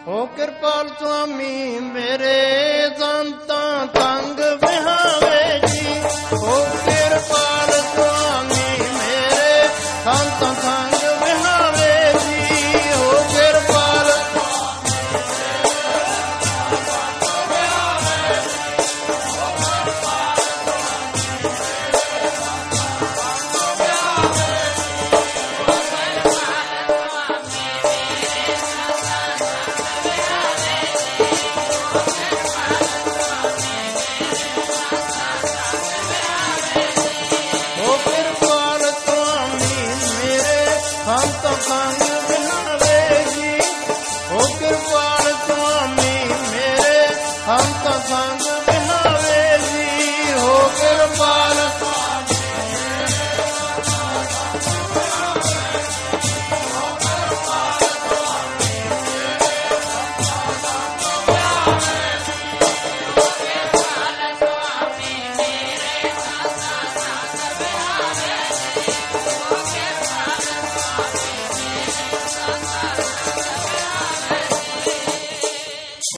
ਹੋ ਕਿਰਪਾਲ ਸੁਆਮੀ ਮੇਰੇ ਸੰਤਾਂ ਤੰਗ ਵਿਹਾਵੇ ਜੀ। ਹੋ ਕਿਰਪਾਲ ਸੁਆਮੀ ਮੇਰੇ ਸੰਤਾਂ ਤੰਗ ਵਿਹਾਵੇ ਜੀ। ਹੋ ਕਿਰਪਾਲ